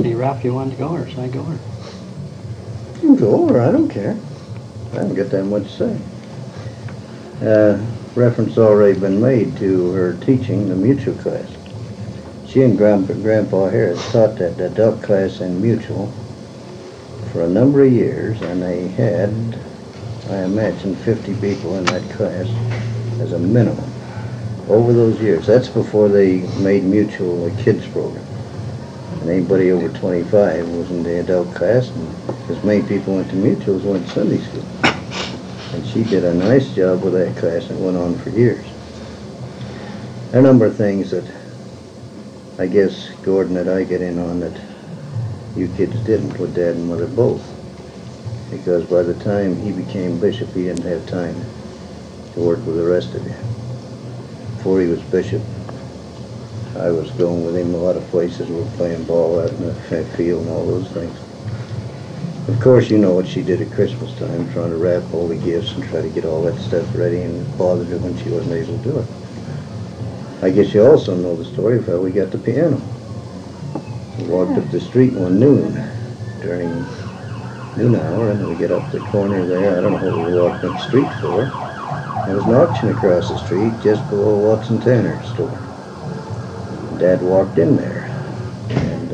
varsity rep you wanted to go, or should I go? Or? You can go, or I don't care. I haven't got that much to say. Reference already been made to her teaching the mutual class. She and Grandpa Harris taught that adult class in mutual for a number of years, and they had, I imagine, 50 people in that class as a minimum over those years. That's before they made mutual a kids program. And anybody over 25 was in the adult class, and as many people went to mutuals went to Sunday school. And she did a nice job with that class, and it went on for years. There are a number of things that I guess, Gordon, that I get in on that you kids didn't with Dad and Mother both. Because by the time he became bishop, he didn't have time to work with the rest of you. Before he was bishop, I was going with him a lot of places. We were playing ball out in the field and all those things. Of course, you know what she did at Christmas time, trying to wrap all the gifts and try to get all that stuff ready, and it bothered her when she wasn't able to do it. I guess you also know the story of how we got the piano. We walked up the street one noon during noon hour, and we get up the corner there. I don't know what we were walking up the street for. There was an auction across the street just below Watson Tanner's store. Dad walked in there, and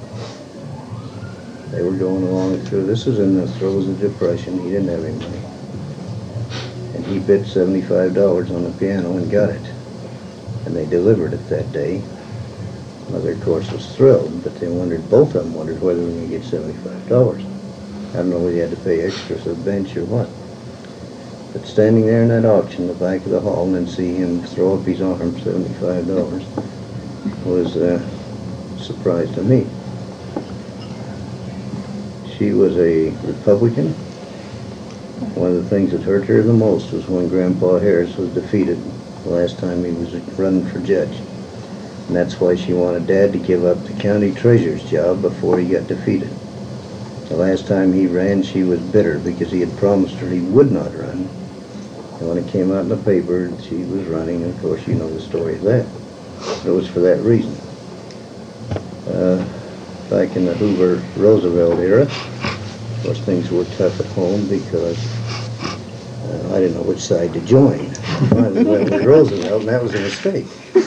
they were going along through. This was in the throes of Depression. He didn't have any money. And he bid $75 on the piano and got it. And they delivered it that day. Mother, of course, was thrilled, but they wondered, both of them wondered whether we were going to get $75. I don't know whether you had to pay extra for the bench or what. But standing there in that auction in the back of the hall and then see him throw up his arm, $75, was a surprise to me. She was a Republican. One of the things that hurt her the most was when Grandpa Harris was defeated the last time he was running for judge. And that's why she wanted Dad to give up the county treasurer's job before he got defeated. The last time he ran, she was bitter because he had promised her he would not run. And when it came out in the paper, she was running, and of course you know the story of that. It was for that reason. Back in the Hoover-Roosevelt era, of course things were tough at home because I didn't know which side to join. Finally went with Roosevelt, and that was a mistake.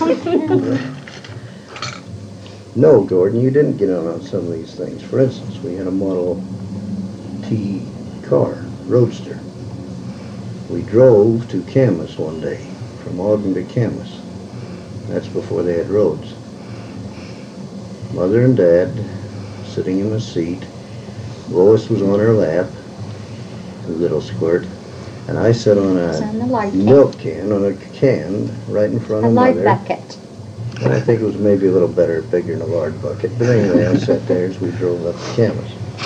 No, Gordon, you didn't get on some of these things. For instance, we had a Model T car, Roadster. We drove to Camas one day, from Ogden to Camas. That's before they had roads. Mother and Dad sitting in the seat. Lois was on her lap, the little squirt. And I sat on a milk can, on a can, right in front of Mother. A light bucket. And I think it was maybe a little bigger than a lard bucket. But anyway, I sat there as we drove up to Camas.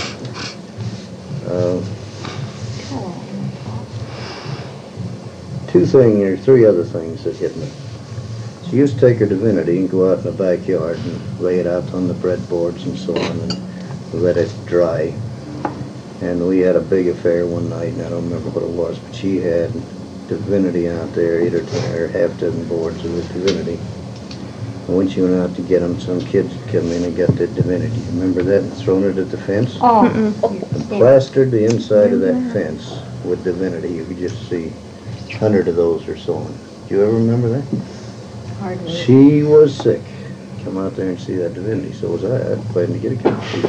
Three other things that hit me. She used to take her divinity and go out in the backyard and lay it out on the breadboards and so on and let it dry. And we had a big affair one night, and I don't remember what it was, but she had divinity out there, 8 or 10 or half dozen boards of the divinity. And when she went out to get them, some kids had come in and got the divinity. Remember that? And thrown it at the fence? Oh. And plastered the inside of that fence with divinity. You could just see 100 of those or so on. Do you ever remember that? Hardly. She was sick. Come out there and see that divinity. So was I. I planned to get a copy.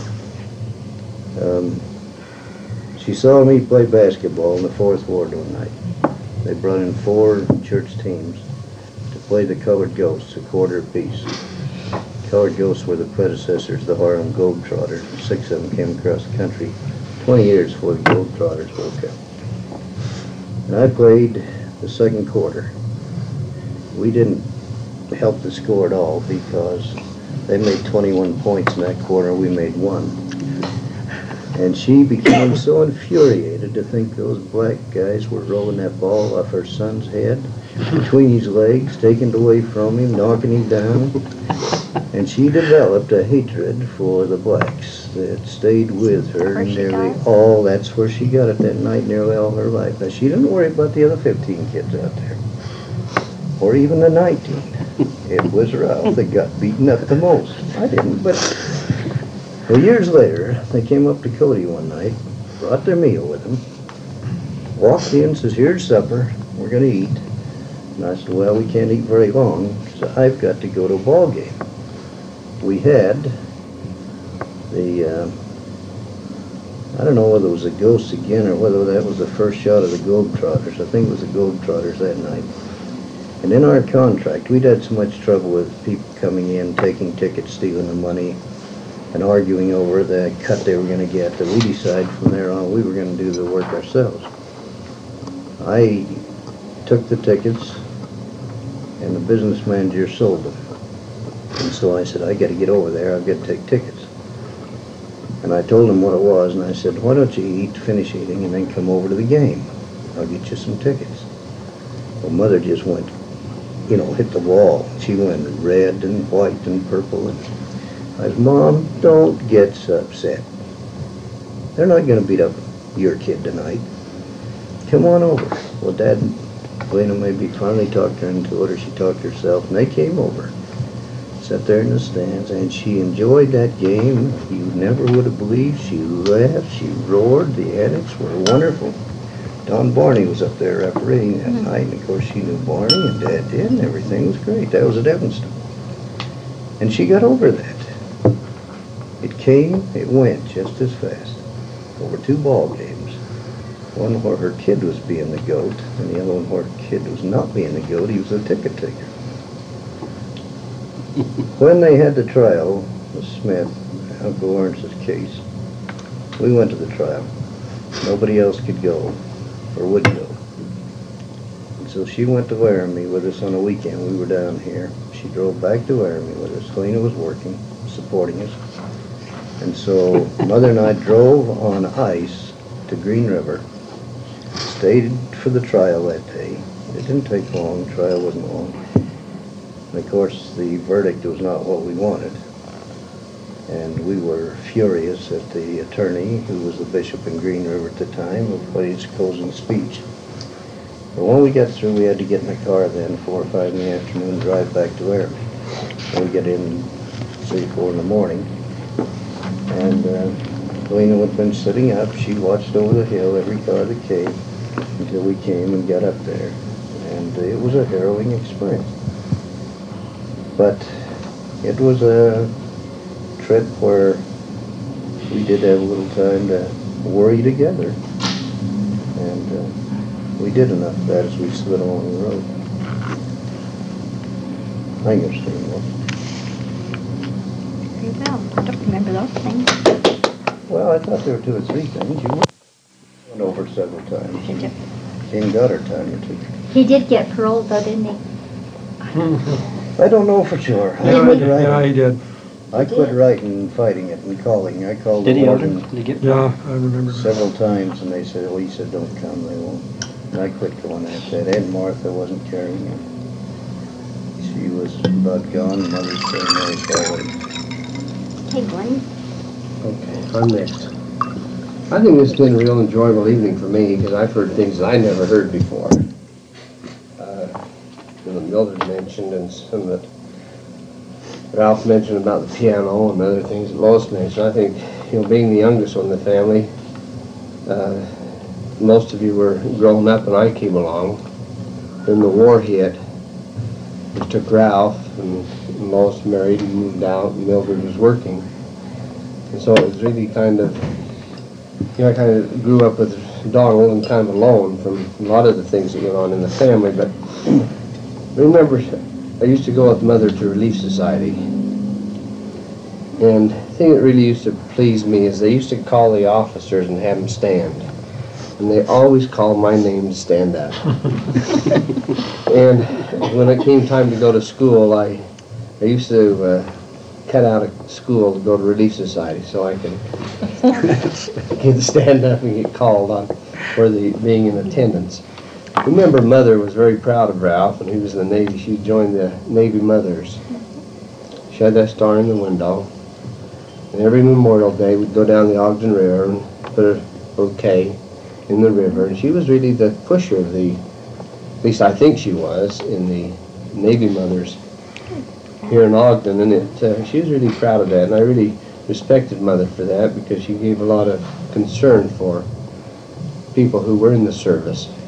She saw me play basketball in the 4th Ward one night. They brought in 4 church teams to play the Colored Ghosts, a quarter apiece. Colored Ghosts were the predecessors of the Harlem Globetrotters. 6 of them came across the country 20 years before the Globetrotters woke up. And I played the 2nd quarter. We didn't help the score at all because they made 21 points in that quarter, we made 1. And she became so infuriated to think those black guys were rolling that ball off her son's head, between his legs, taking it away from him, knocking him down. And she developed a hatred for the blacks that stayed with her nearly all, that's where she got it that night, nearly all her life. Now, she didn't worry about the other 15 kids out there, or even the 19. It was Ralph that got beaten up the most. I didn't, but Well, years later, they came up to Cody one night, brought their meal with them, walked in, says, here's supper, we're going to eat. And I said, well, we can't eat very long, so I've got to go to a ball game. We had the, I don't know whether it was the Ghosts again or whether that was the first shot of the Globetrotters. I think it was the Globetrotters that night. And in our contract, we'd had so much trouble with people coming in, taking tickets, stealing the money, and arguing over the cut they were going to get, that we decided from there on we were going to do the work ourselves. I took the tickets, and the business manager sold them. And so I said, I got to get over there, I've got to take tickets. And I told him what it was, and I said, why don't you eat, finish eating, and then come over to the game. I'll get you some tickets. Well, Mother just went, you know, hit the wall. She went red and white and purple. And I said, Mom, don't get so upset. They're not going to beat up your kid tonight. Come on over. Well, Dad, Lena maybe finally talked her into it, or she talked herself, and they came over. Sat there in the stands, and she enjoyed that game. You never would have believed. She laughed, she roared, the antics were wonderful. Don Barney was up there refereeing that night, and of course she knew Barney, and Dad did, and everything was great. That was at Evanston. And she got over that. It came, it went just as fast. Over 2 ball games. One where her kid was being the goat, and the other one where her kid was not being the goat. He was a ticket taker. When they had the trial with Smith, Uncle Lawrence's case, we went to the trial. Nobody else could go, or would go. And so she went to Laramie with us on a weekend. We were down here. She drove back to Laramie with us. Lena was working, supporting us. And so Mother and I drove on ice to Green River, stayed for the trial that day. It didn't take long. The trial wasn't long. And of course, the verdict was not what we wanted. And we were furious at the attorney, who was the bishop in Green River at the time, of his closing speech. But when we got through, we had to get in the car then, 4 or 5 in the afternoon, and drive back to Laramie. And we get in, say, 4 in the morning. And Lena had been sitting up. She watched over the hill, every car that came, until we came and got up there. And it was a harrowing experience. But it was a trip where we did have a little time to worry together. And we did enough of that as we slid along the road. I understand that. Very well. I don't remember those things. Well, I thought there were 2 or 3 things. You went over several times. Did you? King got her time or 2. He did get paroled though, didn't he? I don't know for sure. Yeah, he did. I quit writing and fighting it and calling. I called Did the he ever? warden Did he get? Yeah, I remember that. several times, and they said, well, he said, don't come, they won't. And I quit going after that. Aunt Martha wasn't carrying her. She was about gone. Mother said, no, forward. Hey, Glenn. Okay, I'm next. I think it's been a real enjoyable evening for me because I've heard things that I never heard before. Mildred mentioned and some that Ralph mentioned about the piano and other things that Lois mentioned. I think, you know, being the youngest one in the family, most of you were grown up when I came along. Then the war hit, which took Ralph, and Lois married and moved out, and Mildred was working. And so it was really kind of, you know, I kind of grew up with Donald and kind of alone from a lot of the things that went on in the family. But remember, I used to go with Mother to Relief Society. And the thing that really used to please me is they used to call the officers and have them stand. And they always called my name to stand up. And when it came time to go to school, I used to cut out of school to go to Relief Society so I could get to stand up and get called on for being in attendance. Remember, Mother was very proud of Ralph, and he was in the Navy. She joined the Navy Mothers. She had that star in the window. And every Memorial Day, we'd go down the Ogden River and put a bouquet in the river. And she was really the pusher of the, at least I think she was, in the Navy Mothers here in Ogden. And she was really proud of that. And I really respected Mother for that because she gave a lot of concern for people who were in the service.